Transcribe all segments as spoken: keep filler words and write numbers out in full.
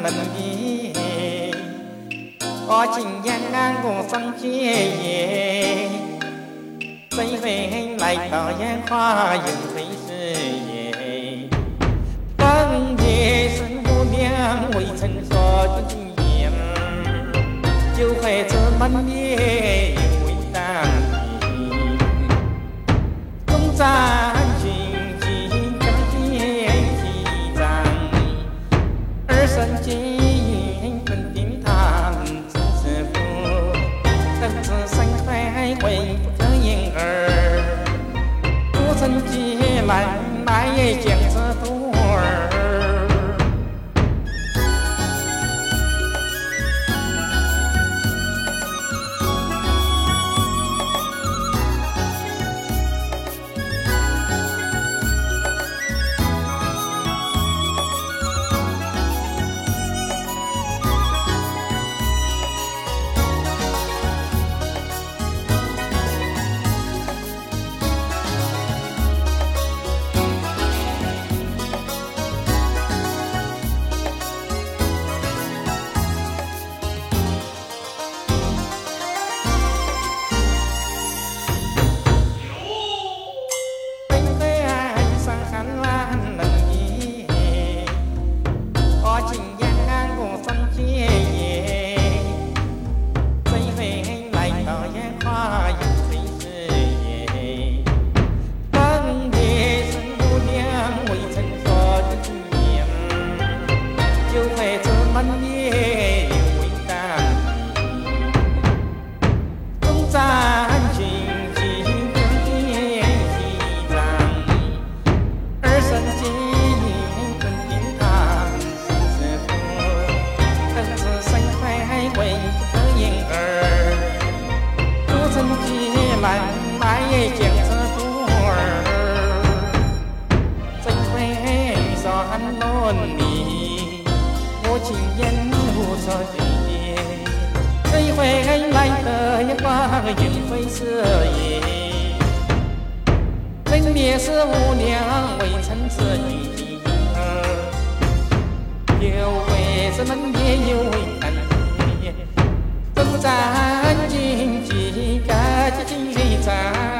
能力，我今夜安我上街，谁会来到烟花映飞时夜？当夜深无量，未曾说的经验，就会自满夜因为当你终在。神经肯定他只是福，但是生快会不可言儿，不曾记来买将这多儿。我今夜无所惧，谁会来得阳光映辉射夜？人灭是无量，未曾自己有为什么也有为难题？征战经济，各界经战，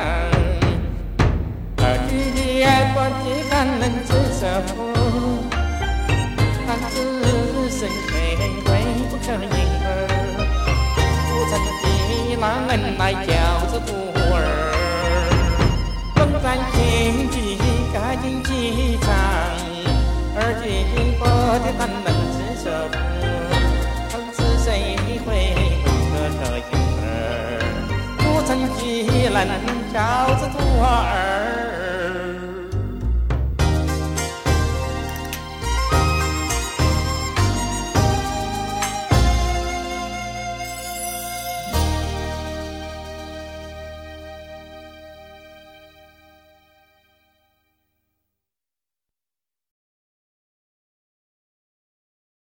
而今夜关系看人之舍福。看自身回归不可言儿，不曾的让人来叫着孤儿，征战经济该经济场，而今不的但能之舍福，看自谁会不可言儿，不曾的让人叫着孤儿。